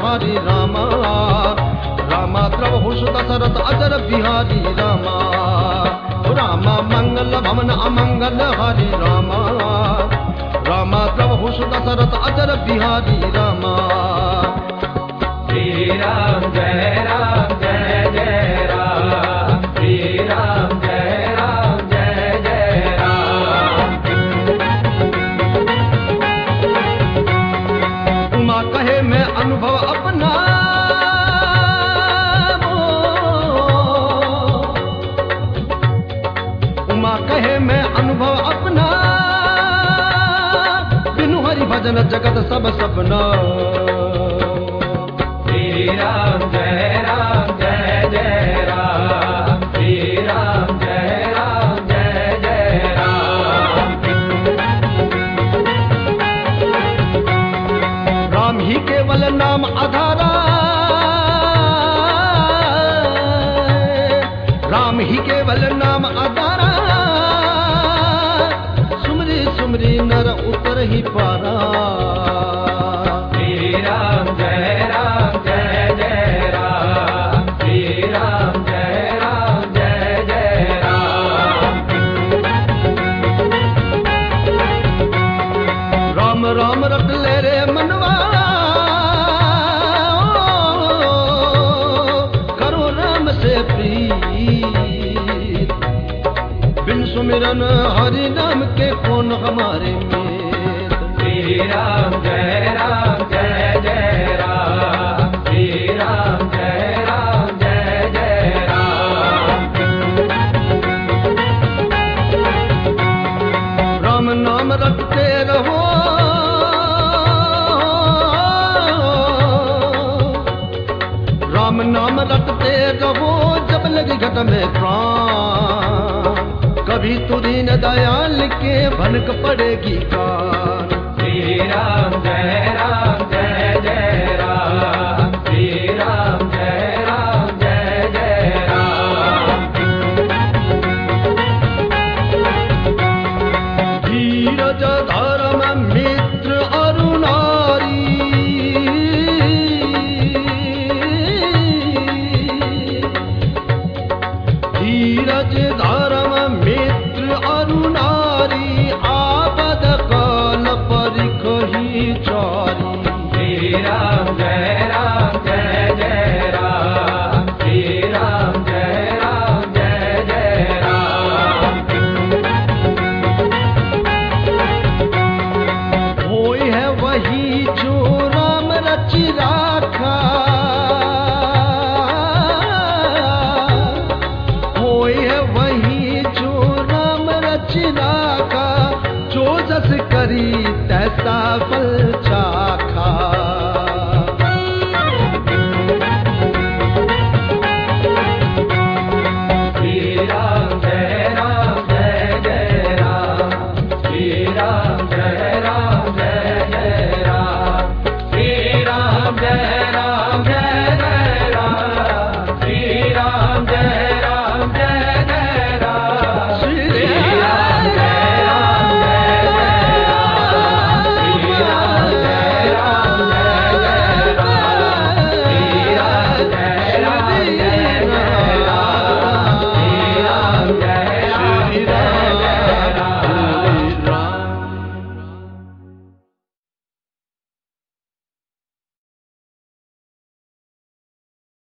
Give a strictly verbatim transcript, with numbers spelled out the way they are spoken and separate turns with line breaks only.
हरि रामा रामा द्रवहु सुत दशरथ अजर बिहारी रामा रामा मंगल भवन अमंगल हरि रामा रामा द्रवहु सुत दशरथ अजर बिहारी रामा।
श्री राम जय राम जय जय राम श्री राम जय राम जय जय राम।
उमा कहे मैं अनुभव अपना उमा कहे मैं अनुभव अपना बिनु हरि भजन जगत सब सपना।
श्री राम जय राम जय जय राम श्री राम जय राम जय जय राम।
राम ही केवल नाम आधारा राम ही केवल नाम आधारा सुमरी सुमरी नर उतर ही पारा।
श्री राम जय राम जय जय राम श्री राम जय राम जय जय राम।
राम राम रट ले रे मनवा करो राम से प्रीत बिन सुमिरन हरि नाम के कौन हमारे मीत।
श्री राम जय राम जय जय राम श्री राम जय राम जय जय राम।
राम नाम रटते रहो राम नाम रटते रहो जब लगी घट में प्राण कभी तुरी न दयाल के भनक पड़ेगी कान।
श्री राम जय राम जय जय राम श्री राम जय राम जय जय राम।
धीरज धर्म मित्र अरुणारी धीरज धर्म मित्र अरुणारी आपद काल परिखहि चारी।
श्री राम जय राम जय जय राम श्री राम जय राम जय जय राम।
होय है वही जो राम रचि राखा होय है वही जो राम रचि राखा जो जस करी तैसा फल चाखा।
श्री राम जय राम जय जय राम श्री राम जय राम जय जय राम श्री राम जय राम